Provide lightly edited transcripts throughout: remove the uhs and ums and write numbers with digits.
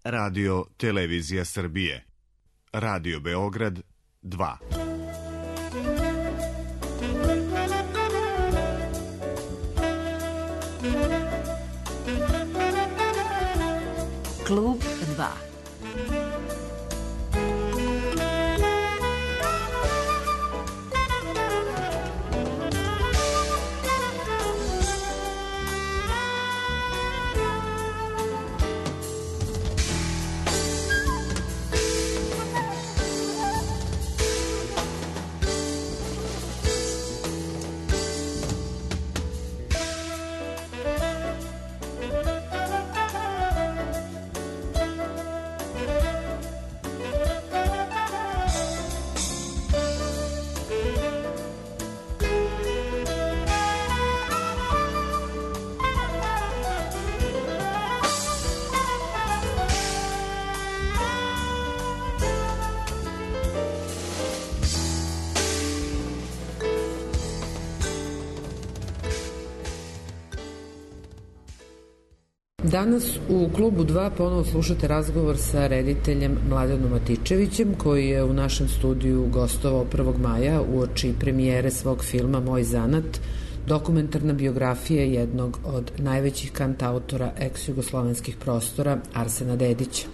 Radio Televizija Srbije. Radio Beograd 2. Klub 2. Danas u Klubu 2 ponovo slušate razgovor sa rediteljem Mladenom Matičevićem, koji je u našem studiju gostovao 1. maja uoči premijere svog filma Moj zanat, dokumentarna biografija jednog od najvećih kantautora ex-jugoslovenskih prostora, Arsena Dedića.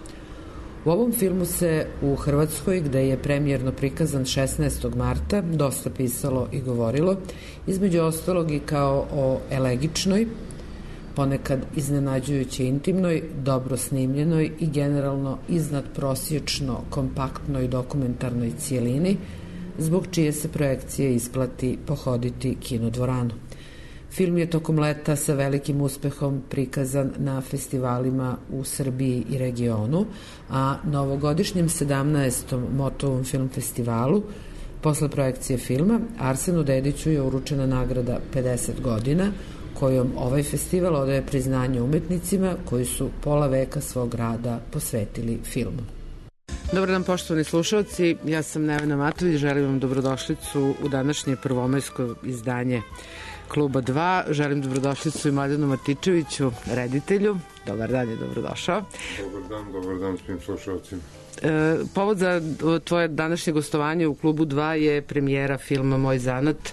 U ovom filmu se u Hrvatskoj, gde je premijerno prikazan 16. marta, dosta pisalo i govorilo, između ostalog i kao o elegičnoj, ponekad iznenađujuće intimnoj, dobro snimljenoj i generalno iznadprosječno kompaktnoj dokumentarnoj cijelini, zbog čije se projekcije isplati pohoditi kinodvoranu. Film je tokom leta sa velikim uspehom prikazan na festivalima u Srbiji i regionu, a na ovogodišnjem 17. Motovom film festivalu, posle projekcije filma, Arsenu Dediću je uručena nagrada 50 godina, kojom ovaj festival odaje priznanje umetnicima koji su pola veka svog rada posvetili filmu. Dobar dan, poštovani slušalci, ja sam Nevena Matović, želim vam dobrodošlicu u današnje prvomajsko izdanje Kluba 2. Želim dobrodošlicu i Mladenu Matičeviću, reditelju. Dobar dan i dobrodošao. Dobar dan svim slušalcima. Povod za tvoje današnje gostovanje u Klubu 2 je premijera filma Moj zanat,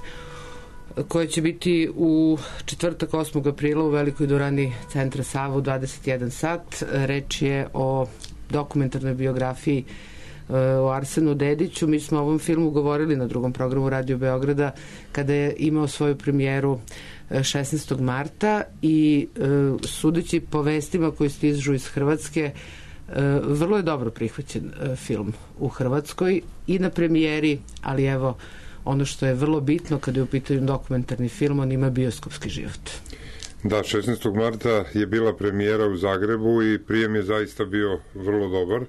koja će biti u četvrtak 8. aprila u Velikoj dvorani Centra Sava u 21 sat. Reč je o dokumentarnoj biografiji o Arsenu Dediću. Mi smo o ovom filmu govorili na drugom programu Radio Beograda kada je imao svoju premijeru 16. marta i sudeći po vestima koji stižu iz Hrvatske, vrlo je dobro prihvaćen film u Hrvatskoj i na premijeri, ali evo, ono što je vrlo bitno kada je u pitanju dokumentarni film, on ima bioskopski život. Da, 16. marta je bila premijera u Zagrebu i prijem je zaista bio vrlo dobar.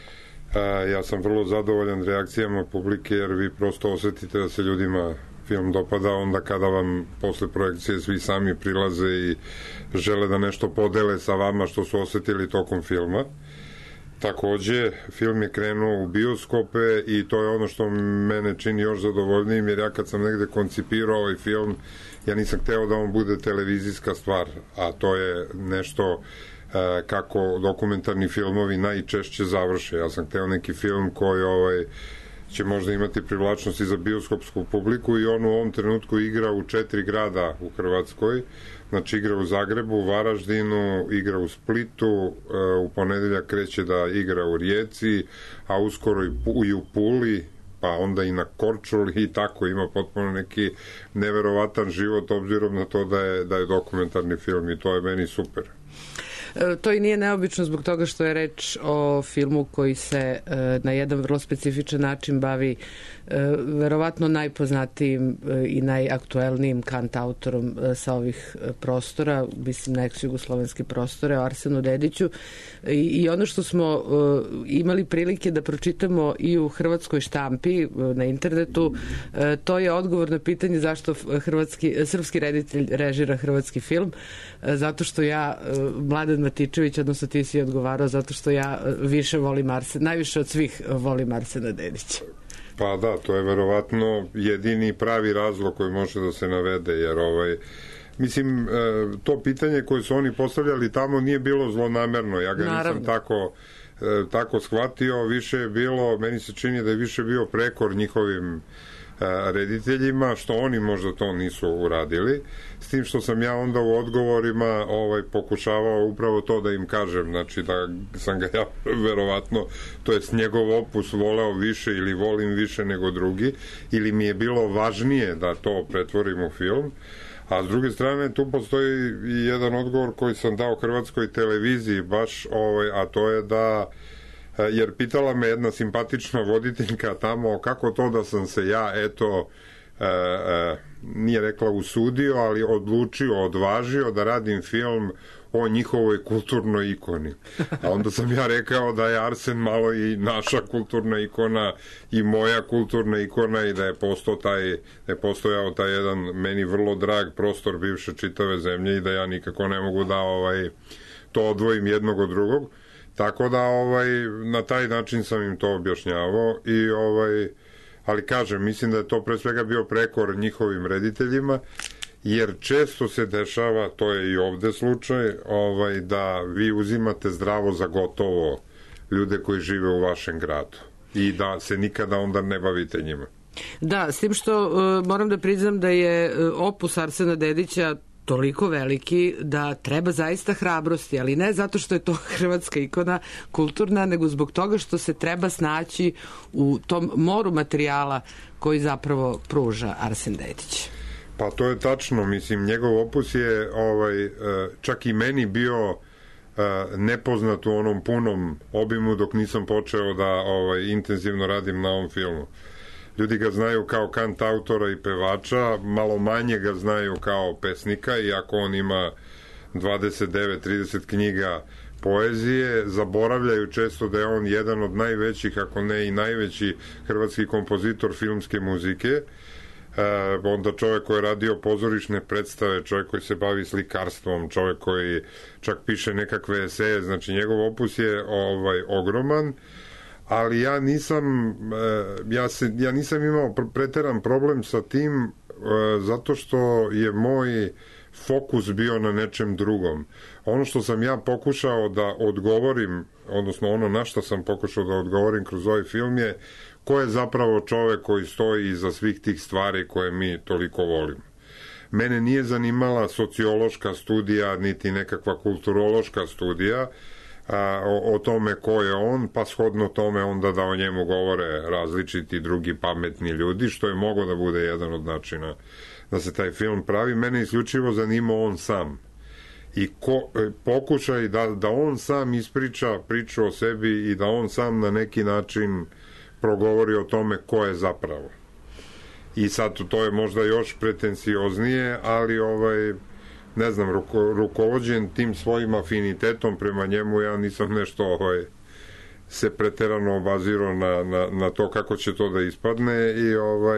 Ja sam vrlo zadovoljan reakcijama publike, jer vi prosto osetite da se ljudima film dopada onda kada vam posle projekcije svi sami prilaze i žele da nešto podele sa vama što su osetili tokom filma. Takođe, film je krenuo u bioskope i to je ono što mene čini još zadovoljnijim, jer ja kad sam negde koncipirao ovaj film, ja nisam hteo da on bude televizijska stvar, a to je nešto kako dokumentarni filmovi najčešće završe. Ja sam hteo neki film koji će možda imati privlačnost i za bioskopsku publiku i on u ovom trenutku igra u 4 grada u Hrvatskoj. Znači igra u Zagrebu, u Varaždinu, igra u Splitu, u ponedeljak kreće da igra u Rijeci, a uskoro i u Puli, pa onda i na Korčuli i tako, ima potpuno neki neverovatan život obzirom na to da je dokumentarni film i to je meni super. To i nije neobično zbog toga što je reč o filmu koji se na jedan vrlo specifičan način bavi verovatno najpoznatijim i najaktuelnijim kantautorom sa ovih prostora, mislim na ex-jugoslovenske prostore, o Arsenu Dediću. I ono što smo imali prilike da pročitamo i u hrvatskoj štampi na internetu, to je odgovor na pitanje zašto srpski reditelj režira hrvatski film, zato što ja, Mladen Matičević, odnosno ti si odgovarao, zato što ja više volim najviše od svih volim Arsena Dedića. Pa da, to je verovatno jedini pravi razlog koji može da se navede, jer Mislim, to pitanje koje su oni postavljali tamo nije bilo zlonamerno, ja ga Naravno. nisam tako shvatio, više je bilo, meni se čini da je više bio prekor njihovim rediteljima, što oni možda to nisu uradili, s tim što sam ja onda u odgovorima pokušavao upravo to da im kažem, znači da sam ga ja verovatno, to jest njegov opus voleo više ili volim više nego drugi, ili mi je bilo važnije da to pretvorim u film. A s druge strane, tu postoji i jedan odgovor koji sam dao hrvatskoj televiziji baš, a to je da, jer pitala me jedna simpatična voditeljka tamo kako to da sam se ja, nije rekla usudio, ali odvažio da radim film o njihovoj kulturnoj ikoni. A onda sam ja rekao da je Arsen malo i naša kulturna ikona i moja kulturna ikona i da je postojao taj jedan meni vrlo drag prostor bivše čitave zemlje i da ja nikako ne mogu da to odvojim jednog od drugog. Tako da na taj način sam im to objašnjavao i ali kažem, mislim da je to pre svega bio prekor njihovim rediteljima, jer često se dešava, to je i ovde slučaj, da vi uzimate zdravo za gotovo ljude koji žive u vašem gradu i da se nikada onda ne bavite njima. Da, s tim što moram da priznam da je opus Arsena Dedića toliko veliki da treba zaista hrabrosti, ali ne zato što je to hrvatska ikona kulturna, nego zbog toga što se treba snaći u tom moru materijala koji zapravo pruža Arsen Dedić. Pa to je tačno, mislim, njegov opus je čak i meni bio nepoznat u onom punom obimu dok nisam počeo da intenzivno radim na ovom filmu. Ljudi ga znaju kao kantautora i pevača, malo manje ga znaju kao pesnika, iako on ima 29-30 knjiga poezije, zaboravljaju često da je on jedan od najvećih, ako ne i najveći hrvatski kompozitor filmske muzike, onda čovjek koji je radio pozorišne predstave, čovjek koji se bavi slikarstvom, čovjek koji čak piše nekakve eseje, znači njegov opus je ogroman, ali ja nisam imao preteran problem sa tim zato što je moj fokus bio na nečem drugom. Ono što sam ja pokušao da odgovorim, odnosno ono na što sam pokušao da odgovorim kroz ovaj film je ko je zapravo čovek koji stoji iza svih tih stvari koje mi toliko volimo. Mene nije zanimala sociološka studija, niti nekakva kulturološka studija o tome ko je on, pa shodno tome onda da o njemu govore različiti drugi pametni ljudi, što je moglo da bude jedan od načina da se taj film pravi. Mene isključivo zanimao on sam. I pokušaj da on sam ispriča priču o sebi i da on sam na neki način progovori o tome ko je zapravo. I sad to je možda još pretencioznije, ali ne znam, rukovođen tim svojim afinitetom prema njemu, ja nisam nešto se preterano obazirao na to kako će to da ispadne i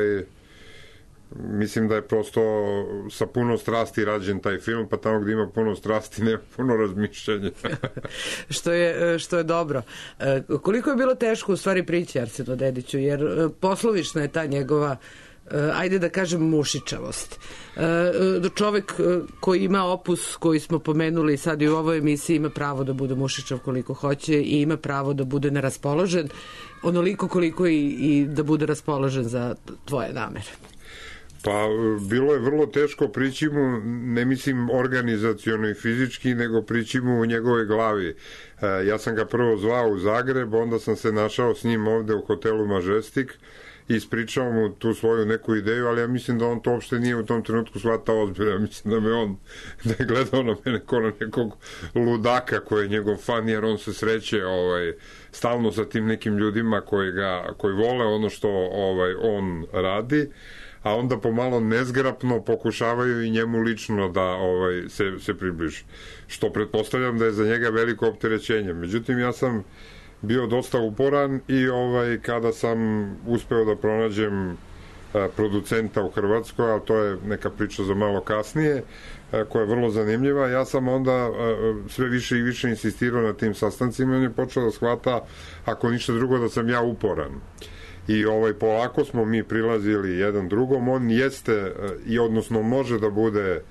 mislim da je prosto sa puno strasti rađen taj film, pa tamo gde ima puno strasti nema puno razmišljanja. što je dobro. Koliko je bilo teško u stvari prići Arsenu Dediću, jer poslovična je ta njegova ajde da kažem mušičavost. Čovek koji ima opus koji smo pomenuli sad i u ovoj emisiji ima pravo da bude mušičav koliko hoće i ima pravo da bude neraspoložen onoliko koliko i da bude raspoložen za tvoje namere. Pa bilo je vrlo teško prići mu, ne mislim organizaciono i fizički, nego prići mu u njegove glavi. Ja sam ga prvo zvao u Zagreb, onda sam se našao s njim ovde u hotelu Majestic i ispričao mu tu svoju neku ideju, ali ja mislim da on to uopšte nije u tom trenutku shvatao ozbiljno. Ja mislim da je gledao na mene kao na nekog ludaka koji je njegov fan, jer on se sreće stalno sa tim nekim ljudima koji vole ono što on radi, a onda pomalo nezgrapno pokušavaju i njemu lično da se približi. Što pretpostavljam da je za njega veliko opterećenje. Međutim, ja sam bio dosta uporan i kada sam uspeo da pronađem producenta u Hrvatskoj, a to je neka priča za malo kasnije, koja je vrlo zanimljiva, ja sam onda sve više i više insistirao na tim sastancima i on je počeo da shvata, ako ništa drugo, da sam ja uporan. I polako smo mi prilazili jedan drugom, on jeste, i odnosno može da bude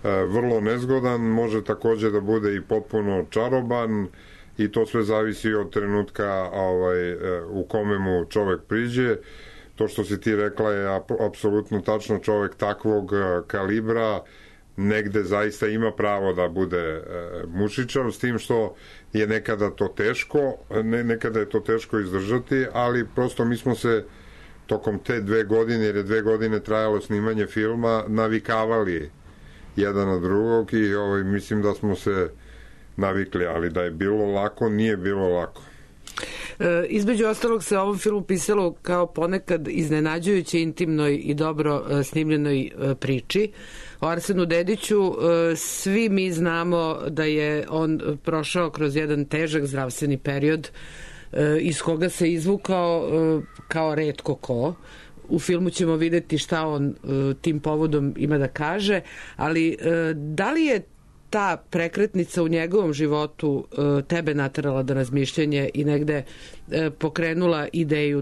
vrlo nezgodan, može takođe da bude i potpuno čaroban i to sve zavisi od trenutka u kome mu čovek priđe. To što si ti rekla je apsolutno tačno, čovek takvog kalibra negde zaista ima pravo da bude mušičav, s tim što je nekada to teško, nekada je to teško izdržati, ali prosto mi smo se tokom te 2 godine, jer je 2 godine trajalo snimanje filma, navikavali jedan na drugog i mislim da smo se navikli, ali da je bilo lako, nije bilo lako. Između ostalog se ovom filmu pisalo kao ponekad iznenađujuće intimnoj i dobro snimljenoj priči. O Arsenu Dediću svi mi znamo da je on prošao kroz jedan težak zdravstveni period iz koga se izvukao kao retko ko. U filmu ćemo videti šta on tim povodom ima da kaže, ali da li je ta prekretnica u njegovom životu tebe naterala da razmišljanje i negde pokrenula ideju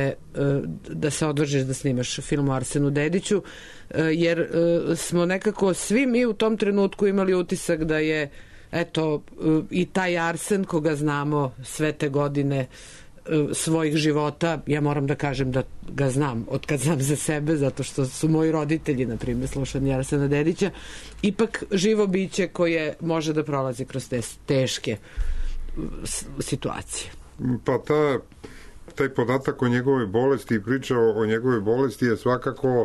da se odvažiš da snimaš film o Arsenu Dediću, jer smo nekako svi mi u tom trenutku imali utisak da je i taj Arsen koga znamo sve te godine svojih života, ja moram da kažem da ga znam od kad znam za sebe, zato što su moji roditelji, na primjer, slušani Arsena Dedića, ipak živo biće koje može da prolazi kroz te teške situacije. Pa taj podatak o njegovoj bolesti i priča o njegovoj bolesti je svakako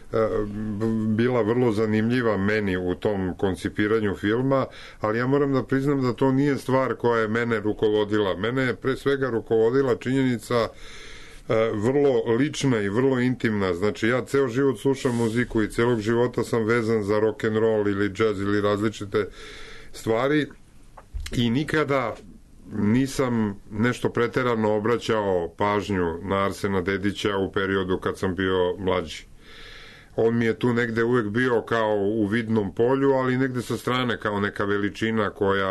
bila vrlo zanimljiva meni u tom koncipiranju filma, ali ja moram da priznam da to nije stvar koja je mene rukovodila. Mene je pre svega rukovodila činjenica vrlo lična i vrlo intimna. Znači, ja ceo život slušam muziku i celog života sam vezan za rock and roll ili džez ili različite stvari i nikada nisam nešto preterano obraćao pažnju na Arsena Dedića u periodu kad sam bio mlađi. On mi je tu negde uvek bio kao u vidnom polju, ali negde sa strane kao neka veličina koja,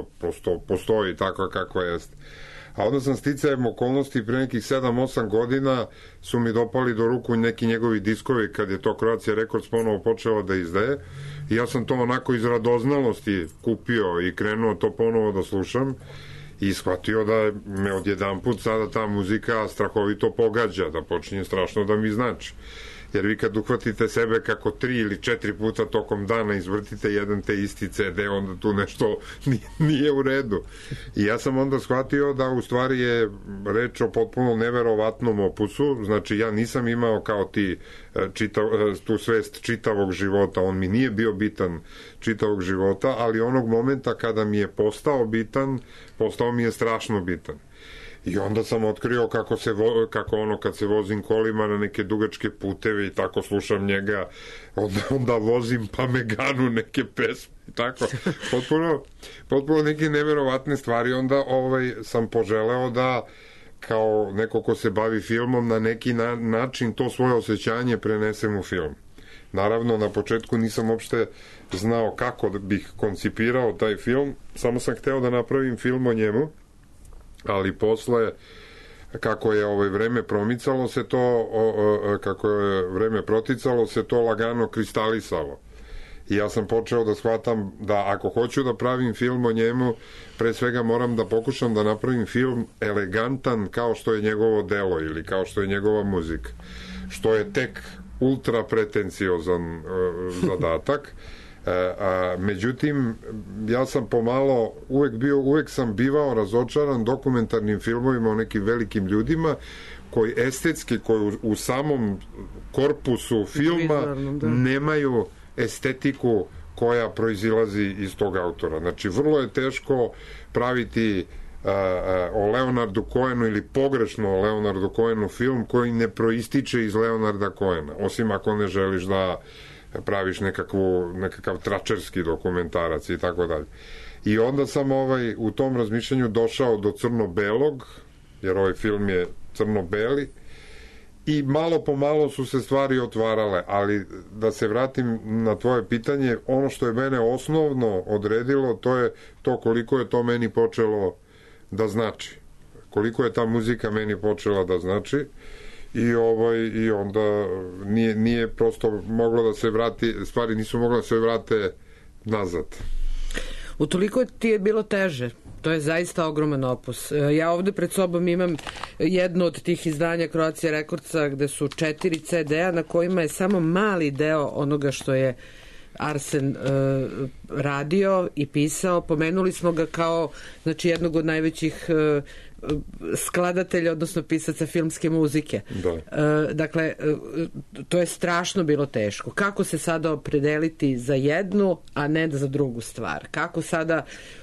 postoji takva kakva jeste. A onda sam sticajem okolnosti pre nekih 7-8 godina su mi dopali do ruku neki njegovi diskovi kad je to Croatia Records ponovo počela da izdaje i ja sam to onako iz radoznalosti kupio i krenuo to ponovo da slušam i shvatio da me odjedanput sada ta muzika strahovito pogađa, da počinje strašno da mi znači. Jer vi kad uhvatite sebe kako 3 ili 4 puta tokom dana izvrtite jedan te isti CD, onda tu nešto nije u redu. I ja sam onda shvatio da u stvari je reč o potpuno neverovatnom opusu, znači ja nisam imao kao ti tu svest čitavog života, on mi nije bio bitan čitavog života, ali onog momenta kada mi je postao bitan, postao mi je strašno bitan. I onda sam otkrio kako kad se vozim kolima na neke dugačke puteve i tako slušam njega, onda vozim pa me ganu neke pesme i tako. Potpuno neke neverovatne stvari. Onda sam poželeo da kao neko ko se bavi filmom na neki način to svoje osjećanje prenesem u film. Naravno, na početku nisam uopšte znao kako bih koncipirao taj film, samo sam hteo da napravim film o njemu, ali posle kako je vreme promicalo se to, kako je vreme proticalo se to lagano kristalisalo. I ja sam počeo da shvatam da ako hoću da pravim film o njemu, pre svega moram da pokušam da napravim film elegantan kao što je njegovo delo ili kao što je njegova muzika, što je tek ultra pretenciozan zadatak. Međutim, ja sam pomalo uvek sam bivao razočaran dokumentarnim filmovima o nekim velikim ljudima koji estetski, koji u samom korpusu filma nemaju estetiku koja proizilazi iz tog autora. Znači, vrlo je teško praviti o Leonardu Cohenu ili pogrešno o Leonardu Cohenu film koji ne proističe iz Leonarda Cohena, osim ako ne želiš da praviš nekakav tračerski dokumentarac i tako dalje. I onda sam u tom razmišljanju došao do crno-belog, jer ovaj film je crno-beli, i malo po malo su se stvari otvarale, ali da se vratim na tvoje pitanje, ono što je mene osnovno odredilo, to je to koliko je to meni počelo da znači. Koliko je ta muzika meni počela da znači. I onda nije prosto moglo da se vrati, stvari nisu mogle da se vrate nazad. Utoliko ti je bilo teže. To je zaista ogroman opus. Ja ovde pred sobom imam jedno od tih izdanja Croatia Recordsa gde su 4 CD-a na kojima je samo mali deo onoga što je Arsen radio i pisao. Pomenuli smo ga kao jednog od najvećih skladatelja, odnosno pisaca filmske muzike. Dakle, to je strašno bilo teško. Kako se sada opredeliti za jednu, a ne za drugu stvar? Kako sada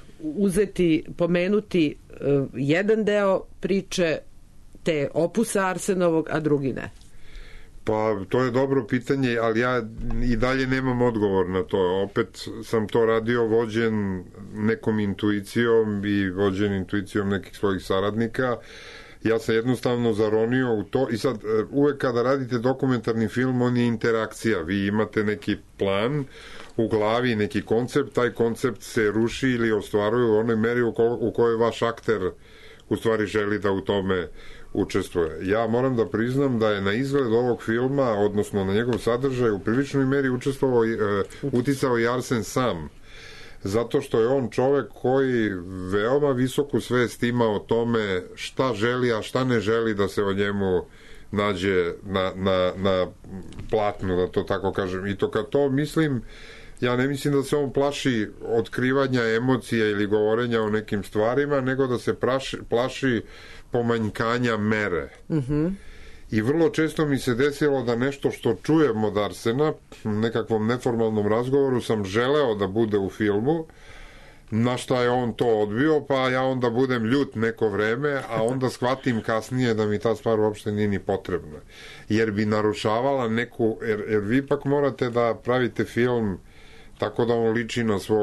pomenuti jedan deo priče te opusa Arsenovog, a drugi ne? Pa, to je dobro pitanje, ali ja i dalje nemam odgovor na to. Opet sam to radio vođen nekom intuicijom i vođen intuicijom nekih svojih saradnika. Ja sam jednostavno zaronio u to i sad uvek kada radite dokumentarni film, on je interakcija. Vi imate neki plan u glavi, neki koncept, taj koncept se ruši ili ostvaruje u onoj meri u kojoj vaš akter u stvari želi da u tome učestvuje. Ja moram da priznam da je na izgled ovog filma, odnosno na njegov sadržaj, u priličnoj meri uticao i Arsen sam. Zato što je on čovek koji veoma visoku svest ima o tome šta želi, a šta ne želi da se o njemu nađe na platnu, da to tako kažem. I to kad to mislim, ja ne mislim da se on plaši otkrivanja emocija ili govorenja o nekim stvarima, nego da se plaši pomanjkanja mere. I vrlo često mi se desilo da nešto što čujem od Arsena, u nekakvom neformalnom razgovoru sam želeo da bude u filmu, na šta je on to odbio, pa ja onda budem ljut neko vreme, a onda shvatim kasnije da mi ta stvar uopšte nije ni potrebna. Jer bi narušavala neku, jer vi ipak morate da pravite film tako da on liči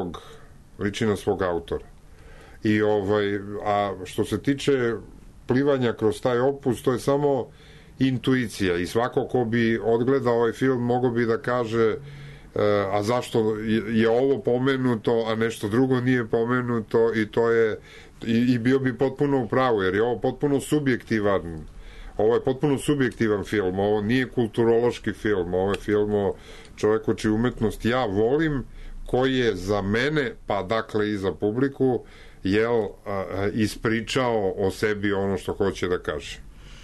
na svog autora. A što se tiče plivanja kroz taj opus, to je samo intuicija i svako ko bi odgledao ovaj film mogao bi da kaže a zašto je ovo pomenuto, a nešto drugo nije pomenuto, i to je i bio bi potpuno u pravu, jer je ovo potpuno subjektivan film, ovo nije kulturološki film, ovo je film o čoveku čiju umetnost ja volim, koji je za mene, pa dakle i za publiku, ispričao o sebi ono što hoće da kaže.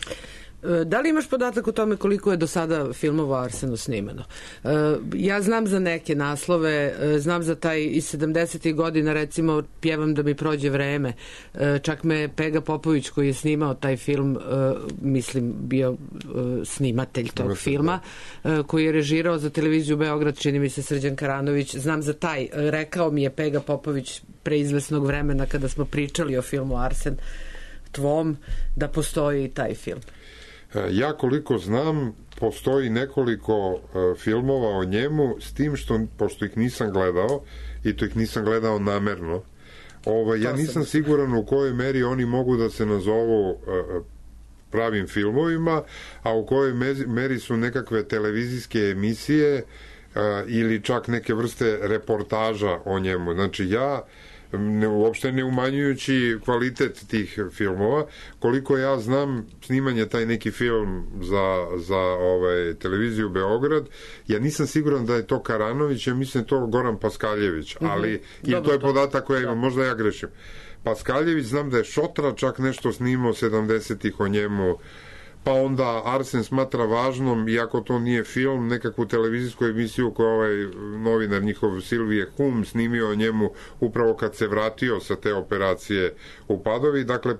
Da li imaš podatak o tome koliko je do sada filmova Arsenu snimano? Ja znam za neke naslove, znam za taj iz 70. godina, recimo Pjevam da mi prođe vreme. Čak me Pega Popović, koji je snimao taj film, mislim bio snimatelj tog filma, koji je režirao za televiziju Beograd, čini mi se Srđan Karanović. Znam za taj, rekao mi je Pega Popović pre izvesnog vremena kada smo pričali o filmu Arsen tvom, da postoji i taj film. Ja koliko znam, postoji nekoliko filmova o njemu, s tim što, pošto ih nisam gledao, i to ih nisam gledao namerno, ja nisam siguran u kojoj meri oni mogu da se nazovu pravim filmovima, a u kojoj meri su nekakve televizijske emisije ili čak neke vrste reportaža o njemu. Znači, ja uopšte ne umanjujući kvalitet tih filmova, koliko ja znam, snimanje taj neki film za televiziju Beograd, ja nisam siguran da je to Karanović, ja mislim to Goran Paskaljević, ali i to je podatak koji ja imam, možda ja grešim. Paskaljević, znam da je Šotra čak nešto snimao 70-ih o njemu, pa onda Arsen smatra važnom, iako to nije film, nekakvu televizijsku emisiju koju ovaj novinar njihov Silvije Hum snimio o njemu upravo kad se vratio sa te operacije u Padovi. Dakle,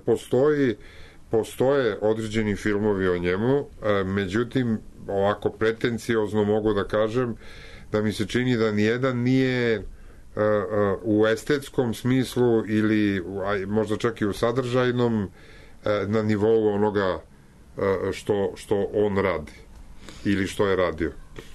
postoje određeni filmovi o njemu, međutim, ovako pretenciozno mogu da kažem da mi se čini da nijedan nije u estetskom smislu ili možda čak i u sadržajnom na nivou onoga što on radi ili što je radio.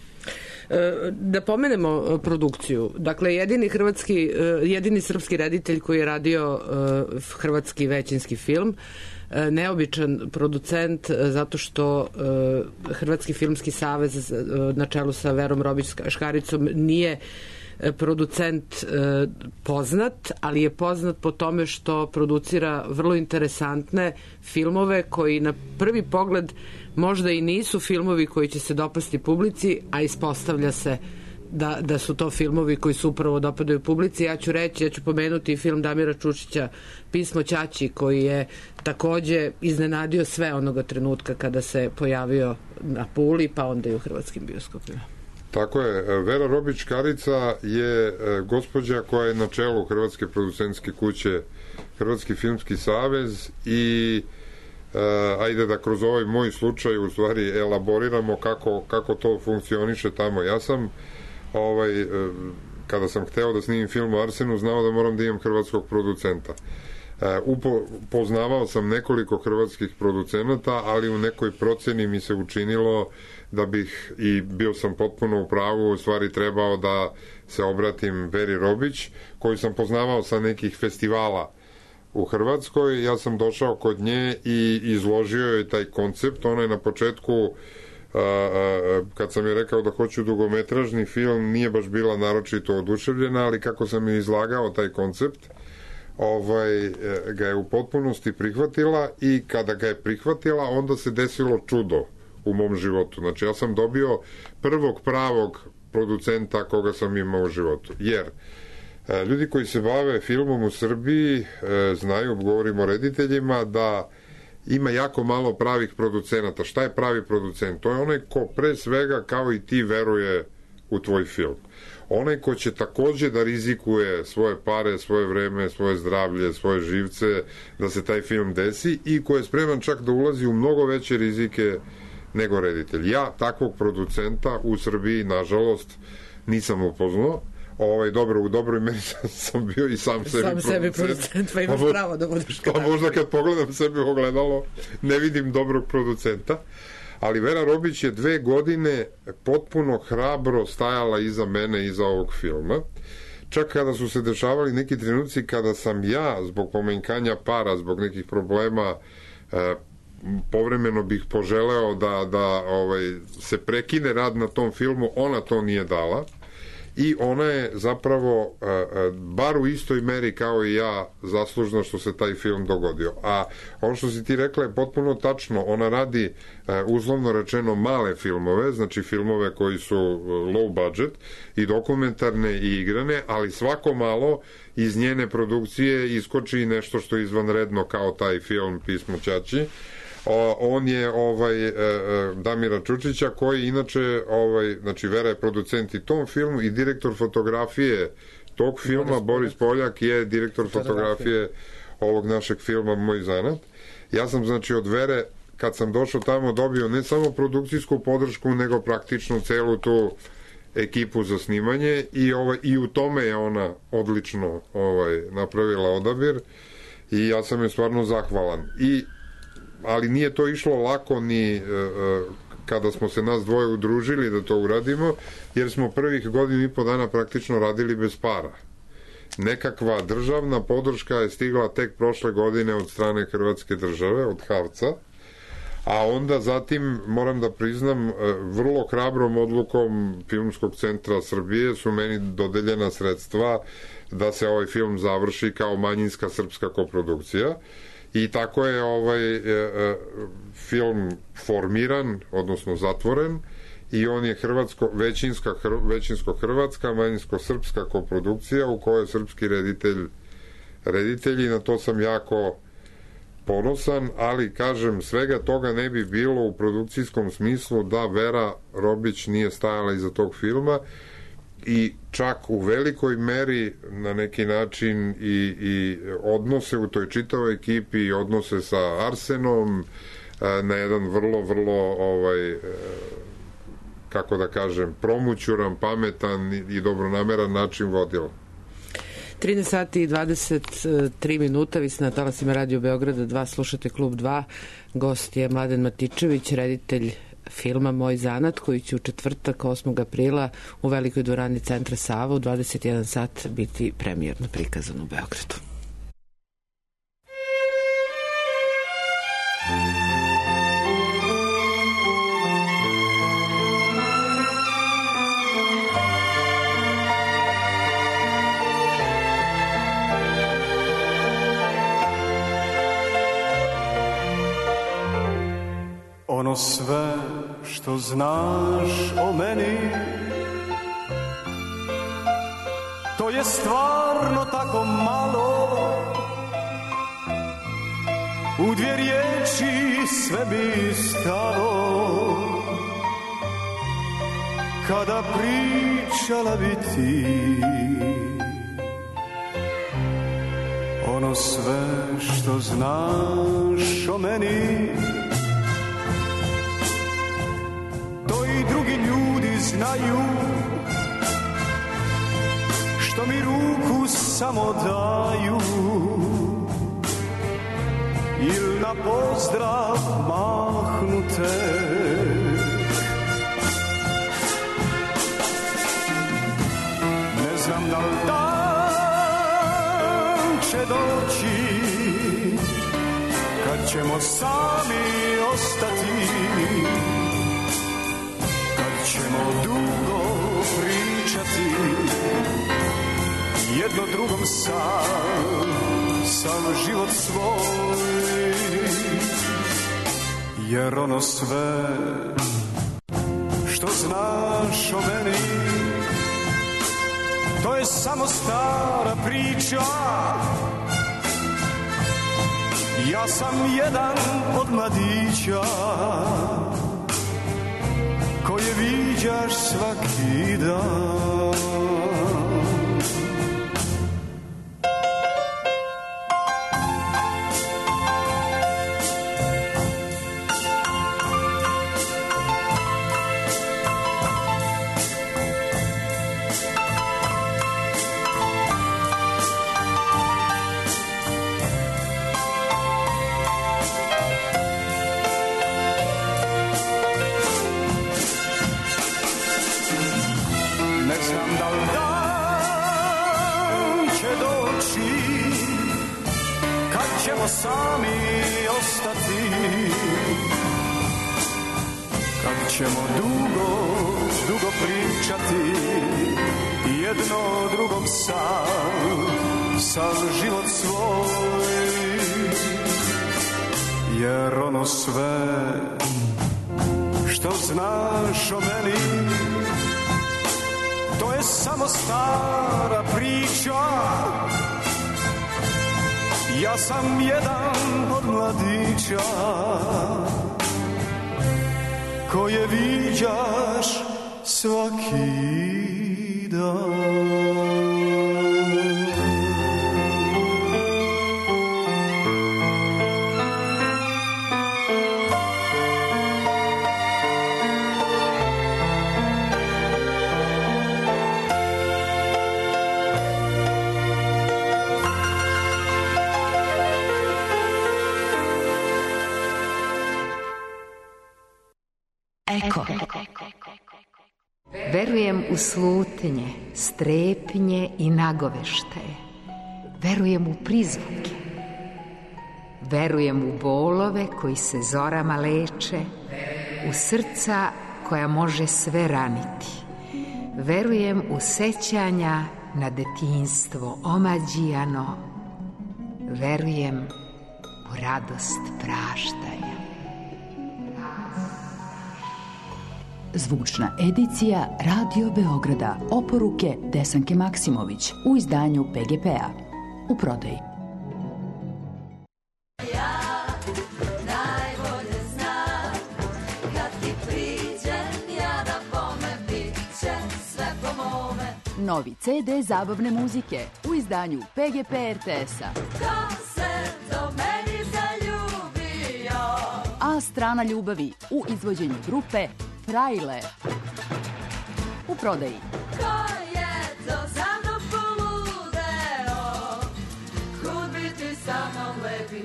Da pomenemo produkciju. Dakle, jedini srpski reditelj koji je radio hrvatski većinski film, neobičan producent zato što Hrvatski filmski savez na čelu sa Verom Robić Škaricom nije producent poznat, ali je poznat po tome što producira vrlo interesantne filmove koji na prvi pogled možda i nisu filmovi koji će se dopasti publici, a ispostavlja se da su to filmovi koji su upravo dopadaju publici. Ja ću pomenuti film Damira Čučića Pismo Ćaći, koji je takođe iznenadio sve onoga trenutka kada se pojavio na Puli, pa onda i u hrvatskim bioskopima. Tako je. Vera Robić-Karica je gospođa koja je na čelu Hrvatske producentske kuće Hrvatski filmski savez i ajde da kroz ovaj moj slučaj u stvari elaboriramo kako to funkcioniše tamo. Ja sam kada sam hteo da snimim film o Arsenu, znao da moram da imam hrvatskog producenta. Poznavao sam nekoliko hrvatskih producenata, ali u nekoj proceni mi se učinilo da bih, i bio sam potpuno u pravu, u stvari trebao da se obratim Veri Robić, koju sam poznavao sa nekih festivala u Hrvatskoj. Ja sam došao kod nje i izložio je taj koncept. Ona je na početku, kad sam je rekao da hoću dugometražni film, nije baš bila naročito oduševljena, ali kako sam je izlagao taj koncept, ga je u potpunosti prihvatila, i kada ga je prihvatila, onda se desilo čudo u mom životu. Znači, ja sam dobio prvog pravog producenta koga sam imao u životu. Jer ljudi koji se bave filmom u Srbiji znaju, govorimo o rediteljima, da ima jako malo pravih producenata. Šta je pravi producent? To je onaj ko pre svega, kao i ti, veruje u tvoj film. Onaj ko će takođe da rizikuje svoje pare, svoje vreme, svoje zdravlje, svoje živce, da se taj film desi, i ko je spreman čak da ulazi u mnogo veće rizike nego reditelj. Ja takvog producenta u Srbiji, nažalost, nisam upoznao. Dobro, u dobroj meri sam bio i sam sebi producent, pa imaš pravo da budeš pa možda kad pogledam sebe u ogledalo ne vidim dobrog producenta, ali Vera Robić je 2 godine potpuno hrabro stajala iza mene, iza ovog filma. Čak kada su se dešavali neki trenuci kada sam ja, zbog pomenjkanja para, zbog nekih problema, povremeno bih poželeo da se prekine rad na tom filmu, ona to nije dala. I ona je zapravo, bar u istoj meri kao i ja, zaslužna što se taj film dogodio. A ono što si ti rekla je potpuno tačno. Ona radi, uslovno rečeno, male filmove, znači filmove koji su low budget, i dokumentarne i igrane, ali svako malo iz njene produkcije iskoči i nešto što je izvanredno, kao taj film Pismo Ćaći. On je Damira Čučića, koji inače, znači Vera je producent i tom filmu i direktor fotografije tog filma. Boris Poljak je direktor fotografije ovog našeg filma Moj zanat. Ja sam, znači, od Vere, kad sam došao tamo, dobio ne samo produkcijsku podršku, nego praktično celu tu ekipu za snimanje, i u tome je ona odlično napravila odabir, i ja sam je stvarno zahvalan. Ali nije to išlo lako ni kada smo se nas dvoje udružili da to uradimo, jer smo prvih 1.5 godina praktično radili bez para. Nekakva državna podrška je stigla tek prošle godine od strane Hrvatske države, od HAVC-a, a onda zatim, moram da priznam, vrlo hrabrom odlukom Filmskog centra Srbije su meni dodeljena sredstva da se ovaj film završi kao manjinska srpska koprodukcija. I tako je film formiran, odnosno zatvoren, i on je većinsko-hrvatska, manjinsko-srpska koprodukcija u kojoj je srpski reditelj, i na to sam jako ponosan, ali, kažem, svega toga ne bi bilo u produkcijskom smislu da Vera Robić nije stajala iza tog filma, i čak u velikoj meri na neki način i odnose u toj čitavoj ekipi, i odnose sa Arsenom na jedan vrlo kako da kažem, promućuran, pametan i dobronameran način vodila. 13 sati i 23 minuta, vi ste na talasima Radio Beograda 2, slušate Klub 2. Gost je Mladen Matičević, reditelj filma Moj zanat, koji će u četvrtak 8. aprila u Velikoj dvorani Centra Sava u 21 sat biti premijerno prikazan u Beogradu. Ono sve što znaš o meni, to je stvarno tako malo. U dvije riječi sve bi stalo, kada pričala bi ti ono sve što znaš o meni. To i drugi ljudi znaju, što mi ruku samo daju ili na pozdrav mahnute. Ne znam da li dan će doći kad ćemo sami ostati, kad ćemo dugo pričati jedno drugom sam život svoj. Jer ono sve što znaš o meni, to je samo stara priča. Ja sam jedan od mladića koje viđaš svaki dan. Sami ostati, kad ćemo dugo, dugo pričati jedno drugom sam život svoj. Jer ono sve što znaš o meni, to je samo stara priča. Ja sam jedan od mladića koje viđaš svaki dan. Eko. Verujem u slutnje, strepnje i nagoveštaje. Verujem u prizvuke. Verujem u bolove koji se zorama leče, u srca koja može sve raniti. Verujem u sećanja na detinjstvo omađijano. Verujem u radost praštanja. Zvučna edicija Radio Beograda. Oporuke Desanke Maksimović u izdanju PGP-a. U prodaji. Novi CD zabavne muzike u izdanju PGP RTS-a. Ko se do meni zaljubio? A strana ljubavi u izvođenju grupe Frajle. U prodaji. Ko je to za mnom poludeo? Kud bi ti sa mnom lepi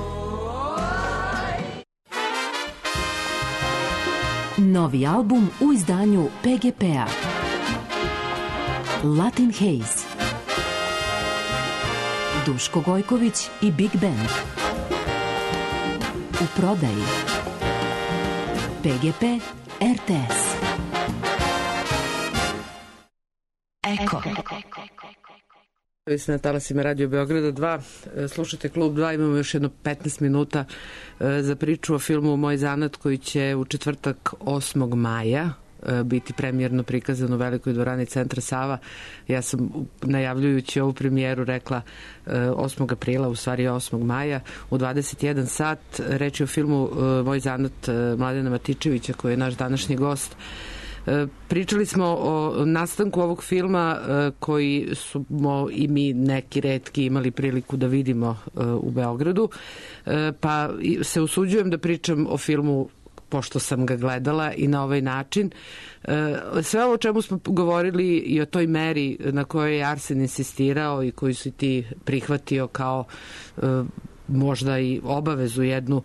moj? Novi album u izdanju PGP-a. Latin Haze. Duško Gojković i Big Band. U prodaji. PGP RTS. Eko. Vi ste na talasima Radio Beograda 2, slušate Klub 2, imamo još jedno 15 minuta za priču o filmu Moj zanat koji će u četvrtak 8. maja biti premijerno prikazan u Velikoj dvorani Centra Sava. Ja sam najavljujući ovu premijeru rekla 8. aprila, u stvari 8. maja u 21 sat. Reč je o filmu Moj zanat Mladena Matičevića koji je naš današnji gost. Pričali smo o nastanku ovog filma koji smo i mi neki retki imali priliku da vidimo u Beogradu, pa se usuđujem da pričam o filmu pošto sam ga gledala i na ovaj način. Sve ovo o čemu smo govorili i o toj meri na kojoj je Arsen insistirao i koju si ti prihvatio kao možda i obavezu jednu,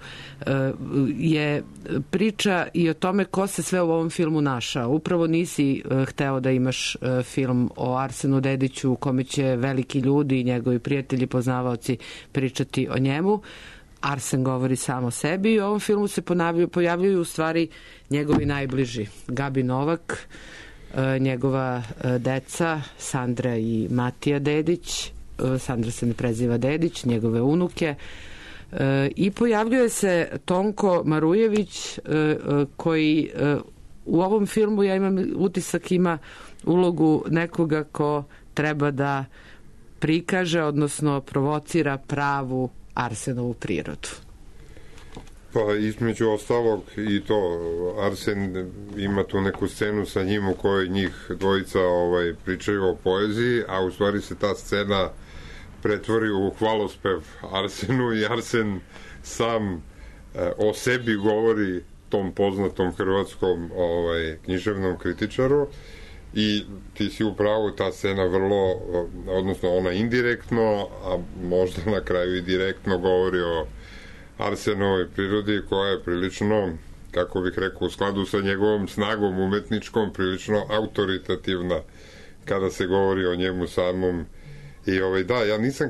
je priča i o tome ko se sve u ovom filmu našao. Upravo nisi hteo da imaš film o Arsenu Dediću u kome će veliki ljudi i njegovi prijatelji, poznavaoci pričati o njemu. Arsen govori samo o sebi i u ovom filmu se pojavljuju u stvari njegovi najbliži. Gabi Novak, njegova deca Sandra i Matija Dedić, Sandra se ne preziva Dedić, njegove unuke, i pojavljuje se Tonko Marujević koji u ovom filmu, ja imam utisak, ima ulogu nekoga ko treba da prikaže, odnosno provocira pravu Arsenovu prirodu. Pa između ostalog i to, Arsen ima tu neku scenu sa njim u kojoj njih dvojica pričaju o poeziji, a u stvari se ta scena pretvori u hvalospev Arsenu i Arsen sam o sebi govori tom poznatom hrvatskom književnom kritičaru. I ti si upravo, ta scena vrlo, odnosno ona indirektno, a možda na kraju i direktno govori o Arsenovoj prirodi koja je prilično, kako bih rekao, u skladu sa njegovom snagom umetničkom, prilično autoritativna kada se govori o njemu samom. I da, ja nisam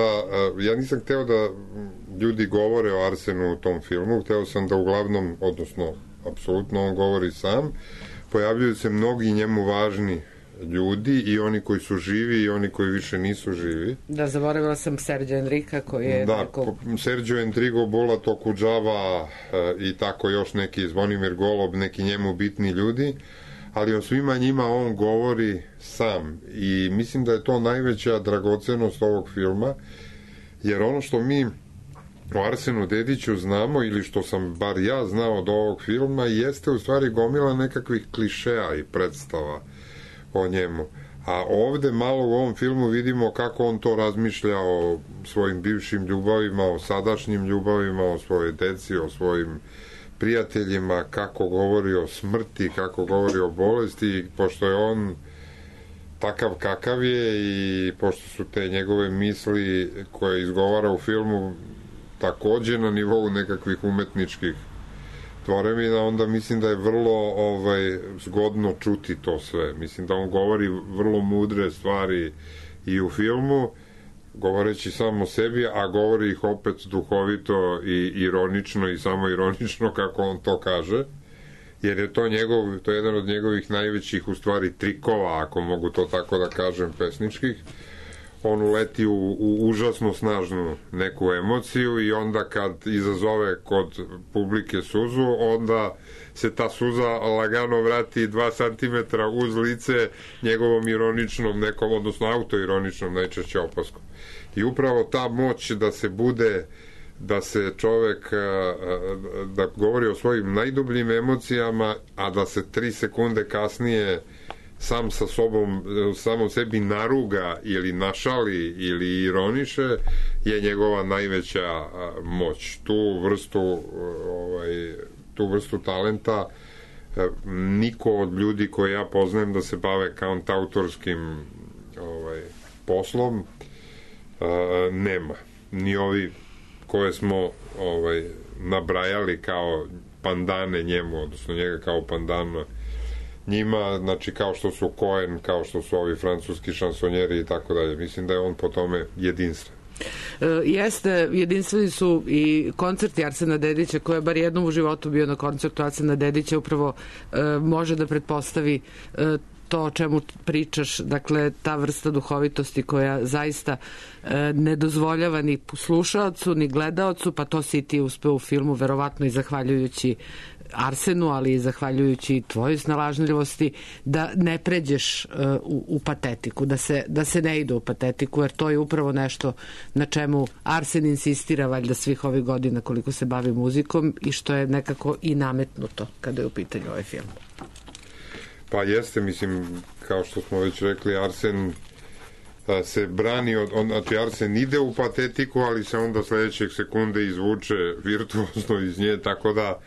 hteo da ljudi govore o Arsenu u tom filmu, hteo sam da uglavnom, odnosno apsolutno on govori sam. Pojavljuju se mnogi njemu važni ljudi, i oni koji su živi i oni koji više nisu živi. Da, zaboravila sam Serđa Enrika koji je... Da, Serđo Endrigo, Bola Tokudžava i tako još neki, Zvonimir Golob, neki njemu bitni ljudi, ali o svima njima on govori sam. I mislim da je to najveća dragocenost ovog filma, jer ono što mi o Arsenu Dediću znamo, ili što sam bar ja znao od ovog filma, jeste u stvari gomila nekakvih klišeja i predstava o njemu. A ovde malo u ovom filmu vidimo kako on to razmišlja o svojim bivšim ljubavima, o sadašnjim ljubavima, o svojoj deci, o svojim prijateljima, kako govori o smrti, kako govori o bolesti, pošto je on takav kakav je i pošto su te njegove misli koje izgovara u filmu takođe na nivou nekakvih umetničkih tvorevina, onda mislim da je vrlo zgodno čuti to sve. Mislim da on govori vrlo mudre stvari i u filmu, govoreći samo o sebi, a govori ih opet duhovito i ironično i samo ironično kako on to kaže, jer je to to je jedan od njegovih najvećih u stvari trikova, ako mogu to tako da kažem, pesničkih. On uleti u užasno snažnu neku emociju i onda kad izazove kod publike suzu, onda se ta suza lagano vrati 2 cm uz lice njegovom ironičnom nekom, odnosno autoironičnom najčešće opaskom. I upravo ta moć da se bude, da se čovek da govori o svojim najdubljim emocijama, a da se 3 sekunde kasnije sam sa sobom, samo sebi naruga ili našali ili ironiše, je njegova najveća moć. Tu vrstu talenta niko od ljudi koje ja poznajem da se bave kantautorskim poslom nema. Ni ovi koje smo nabrajali kao pandane njemu, odnosno njega kao pandana njima, znači kao što su Cohen, kao što su ovi francuski šansonjeri i tako dalje. Mislim da je on po tome jedinstven. Jeste, jedinstveni su i koncerti Arsena Dedića, koji je bar jednom u životu bio na koncertu Arsena Dedića, upravo može da pretpostavi to o čemu pričaš, dakle ta vrsta duhovitosti koja zaista ne dozvoljava ni slušaocu ni gledaocu, pa to si ti uspeo u filmu verovatno i zahvaljujući Arsenu, ali i zahvaljujući tvojoj snalažljivosti, da ne pređeš u patetiku, da se ne ide u patetiku, jer to je upravo nešto na čemu Arsen insistira valjda svih ovih godina koliko se bavi muzikom i što je nekako i nametnuto kada je u pitanju ovaj film. Pa jeste, mislim, kao što smo već rekli, Arsen se brani znači Arsen ide u patetiku, ali se onda sledećeg sekunde izvuče virtuozno iz nje, tako da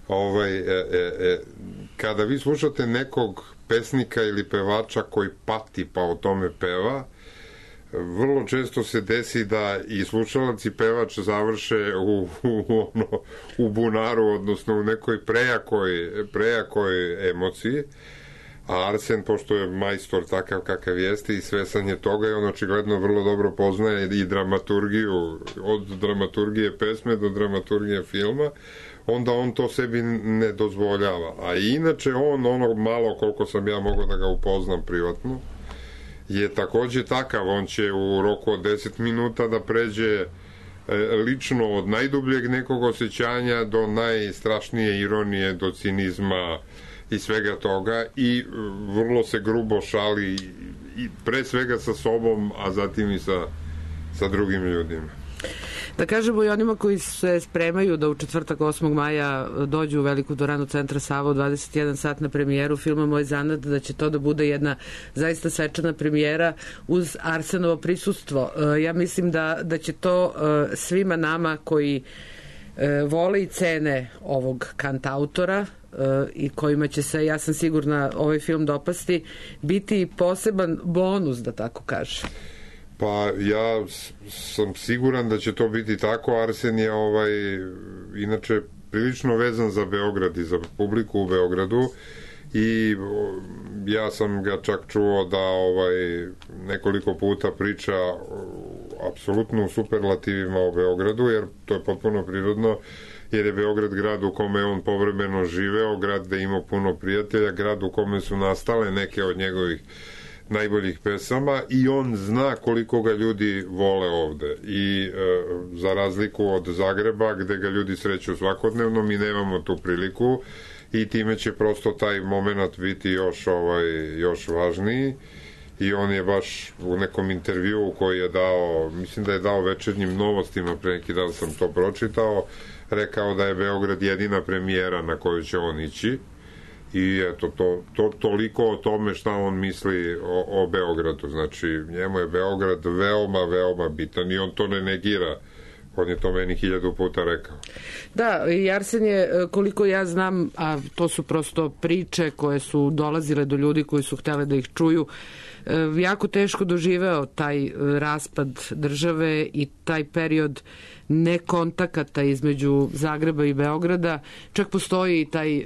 kada vi slušate nekog pesnika ili pevača koji pati pa o tome peva, vrlo često se desi da i slušalac i pevač završe u bunaru, odnosno u nekoj prejakoj emociji, a Arsen, pošto je majstor takav kakav jeste i svesan je toga i on očigledno vrlo dobro poznaje i dramaturgiju, od dramaturgije pesme do dramaturgije filma, onda on to sebi ne dozvoljava. A inače on, ono malo koliko sam ja mogao da ga upoznam privatno, je takođe takav. On će u roku od 10 minuta da pređe lično od najdubljeg nekog osjećanja do najstrašnije ironije, do cinizma i svega toga, i vrlo se grubo šali i pre svega sa sobom, a zatim i sa drugim ljudima. Da kažemo i onima koji se spremaju da u četvrtak 8. maja dođu u Veliku dvoranu Centra Sava u 21 sat na premijeru filma Moj zanat, da će to da bude jedna zaista svečana premijera uz Arsenovo prisustvo. Ja mislim da će to svima nama koji vole i cene ovog kantautora i kojima će se, ja sam sigurna, ovaj film dopasti, biti poseban bonus, da tako kaže. Pa ja sam siguran da će to biti tako. Arsen je inače prilično vezan za Beograd i za publiku u Beogradu i ja sam ga čak čuo da nekoliko puta priča apsolutno u superlativima o Beogradu, jer to je potpuno prirodno, jer je Beograd grad u kome on povremeno živeo, grad gde ima puno prijatelja, grad u kome su nastale neke od njegovih najboljih pesama i on zna koliko ga ljudi vole ovde i za razliku od Zagreba gde ga ljudi sreću svakodnevno, mi nemamo tu priliku i time će prosto taj moment biti još važniji i on je baš u nekom intervjuu koji je dao, mislim da je dao Večernjim novostima, pre neki dan sam to pročitao, rekao da je Beograd jedina premijera na koju će on ići. I eto, toliko o tome šta on misli o Beogradu. Znači, njemu je Beograd veoma, veoma bitan i on to ne negira. On je to meni 1000 puta rekao. Da, i Arsen je, koliko ja znam, a to su prosto priče koje su dolazile do ljudi koji su hteli da ih čuju, jako teško doživeo taj raspad države i taj period nekontakata između Zagreba i Beograda. Čak postoji i taj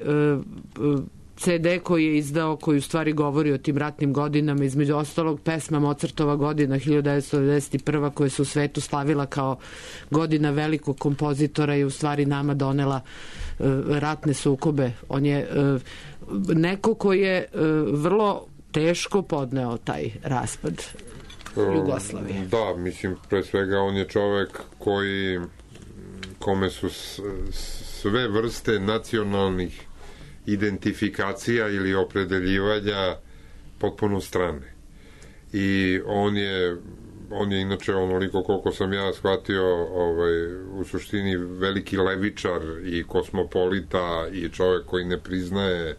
CD koji je izdao, koji u stvari govori o tim ratnim godinama, između ostalog pesma Mozartova godina 1991. koja se u svetu slavila kao godina velikog kompozitora i u stvari nama donela ratne sukobe. On je neko koji je vrlo teško podneo taj raspad Jugoslavije. Da, mislim, pre svega on je čovek kome su sve vrste nacionalnih identifikacija ili opredeljivanja potpuno strane. I on je inače onoliko koliko sam ja shvatio u suštini veliki levičar i kosmopolita i čovek koji ne priznaje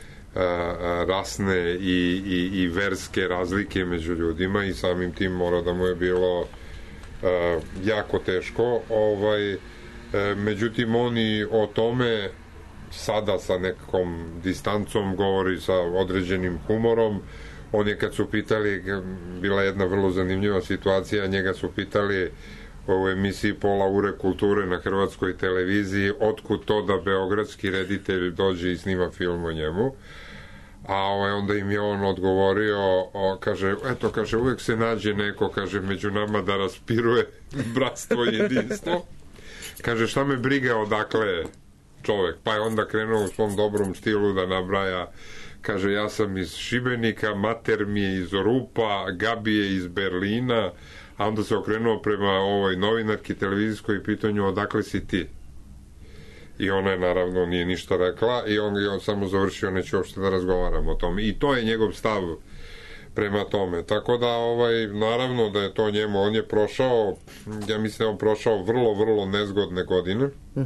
rasne i verske razlike među ljudima i samim tim mora da mu je bilo jako teško. Međutim, on i o tome sada sa nekom distancom govori sa određenim humorom. On je kad su pitali, bila jedna vrlo zanimljiva situacija, njega su pitali u emisiji Pola ure kulture na hrvatskoj televiziji otkud to da beogradski reditelj dođe i snima film o njemu, a onda im je on odgovorio, kaže, eto, kaže, uvek se nađe neko, kaže, među nama da raspiruje bratstvo i jedinstvo, kaže, šta me briga odakle čovek, pa je onda krenuo u svom dobrom stilu da nabraja, kaže, ja sam iz Šibenika, mater mi je iz Orupa, Gabi je iz Berlina, a onda se okrenuo prema ovoj novinarki televizijskoj i pitao nju, odakle si ti? I ona je naravno nije ništa rekla i on samo završio, neću uopšte da razgovaram o tome. I to je njegov stav prema tome. Tako da, naravno da je to njemu, on je prošao, ja mislim da je on prošao vrlo, vrlo nezgodne godine.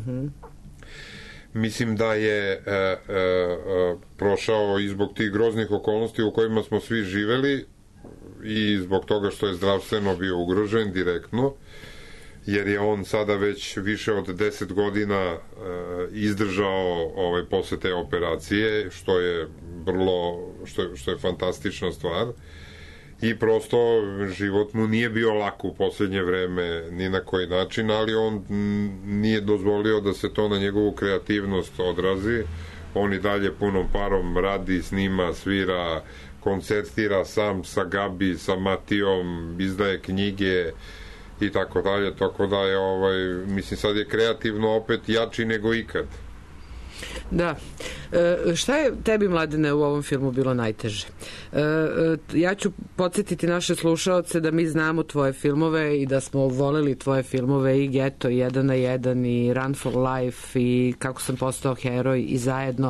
Mislim da je prošao i zbog tih groznih okolnosti u kojima smo svi živeli i zbog toga što je zdravstveno bio ugrožen direktno, jer je on sada već više od 10 godina izdržao posle te operacije, što je što je fantastična stvar. I prosto život mu nije bio lak u poslednje vreme ni na koji način, ali on nije dozvolio da se to na njegovu kreativnost odrazi. On i dalje punom parom radi, snima, svira, koncertira sam sa Gabi, sa Matijom, izdaje knjige i tako dalje, tako da je mislim sad je kreativno opet jači nego ikad. Da. Šta je tebi, Mladene, u ovom filmu bilo najteže? Ja ću podsjetiti naše slušaoce da mi znamo tvoje filmove i da smo voleli tvoje filmove i Geto, i 1 na 1 i Run for Life i Kako sam postao heroj i zajedno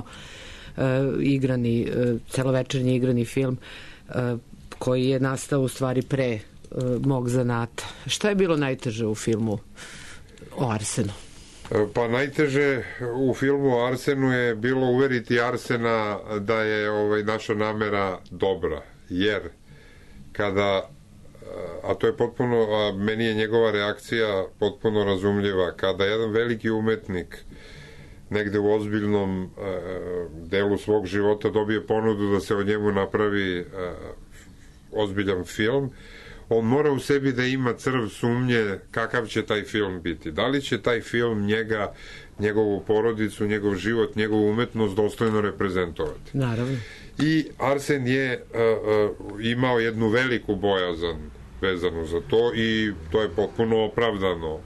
igrani, celovečernji igrani film koji je nastao u stvari pre mog zanata. Šta je bilo najteže u filmu o Arsenu? Pa najteže u filmu o Arsenu je bilo uveriti Arsena da je naša namera dobra, jer kada, a to je potpuno, meni je njegova reakcija potpuno razumljiva, kada jedan veliki umetnik negde u ozbiljnom delu svog života dobije ponudu da se od njemu napravi ozbiljan film, on mora u sebi da ima crv sumnje kakav će taj film biti. Da li će taj film njega, njegovu porodicu, njegov život, njegovu umetnost dostojno reprezentovati. Naravno. I Arsen je imao jednu veliku bojazan vezano za to i to je potpuno opravdano.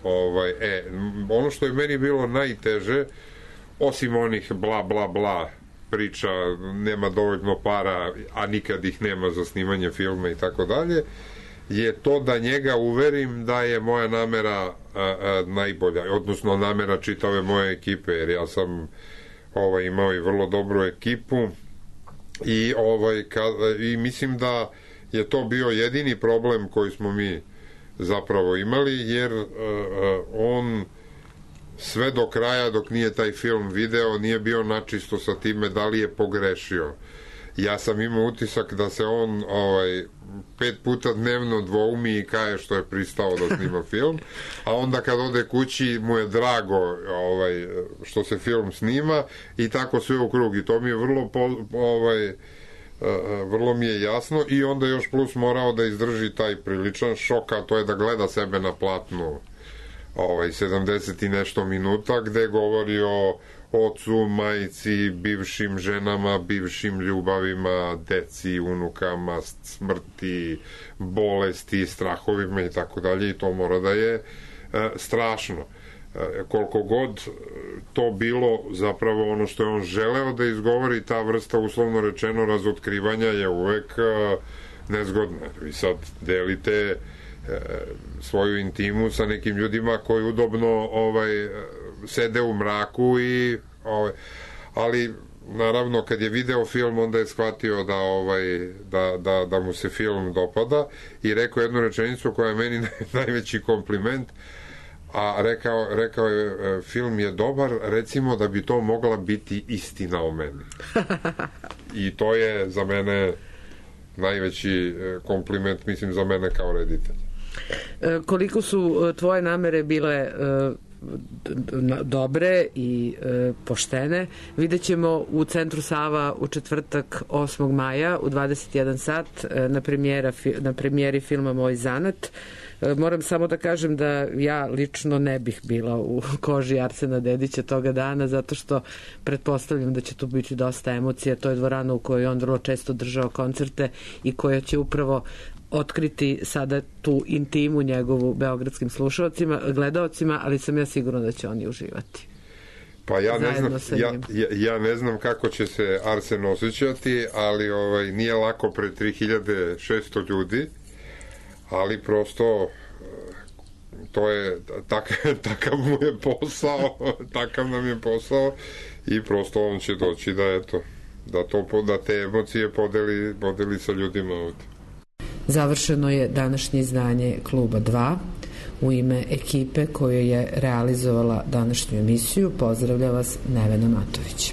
Ono što je meni bilo najteže, osim onih bla bla bla priča, nema dovoljno para, a nikad ih nema za snimanje filma i tako dalje, je to da njega uverim da je moja namera najbolja, odnosno namera čitave moje ekipe, jer ja sam imao i vrlo dobru ekipu i mislim da je to bio jedini problem koji smo mi zapravo imali, jer on sve do kraja, dok nije taj film video, nije bio načisto sa time da li je pogrešio. Ja sam imao utisak da se on 5 puta dnevno dvoumi i kaje što je pristao da snima film, a onda kad ode kući mu je drago što se film snima i tako sve u krug. I to mi je vrlo mi je jasno i onda još plus morao da izdrži taj priličan šok, a to je da gleda sebe na platnu 70 i nešto minuta gde govori o ocu, majici, bivšim ženama, bivšim ljubavima, deci, unukama, smrti, bolesti, strahovima i tako dalje, i to mora da je strašno. Koliko god to bilo zapravo ono što je on želeo da izgovori, ta vrsta uslovno rečeno razotkrivanja je uvek nezgodna. Vi sad delite svoju intimu sa nekim ljudima koji udobno sede u mraku ali naravno kad je video film onda je shvatio da mu se film dopada i rekao jednu rečenicu koja je meni najveći kompliment, a rekao je film je dobar, recimo da bi to mogla biti istina o meni. I to je za mene najveći kompliment, mislim, za mene kao reditelj. Koliko su tvoje namere bile dobre i poštene, vidjet ćemo u Centru Sava u četvrtak 8. maja u 21 sat na premijeri filma Moj zanat. Moram samo da kažem da ja lično ne bih bila u koži Arsena Dedića toga dana, zato što pretpostavljam da će tu biti dosta emocija. To je dvorana u kojoj on vrlo često držao koncerte i koja će upravo otkriti sada tu intimu njegovu beogradskim slušalcima, gledaocima, ali sam ja sigurna da će oni uživati. Pa ja ne zajedno znam, sa njim? ja ne znam kako će se Arsen osjećati, ali nije lako pred 3600 ljudi, ali prosto to je takav mu je posao, takav nam je posao i prosto on će doći da te emocije podeli sa ljudima ovde. Završeno je današnje izdanje Kluba 2. U ime ekipe koja je realizovala današnju emisiju pozdravlja vas Nevena Matović.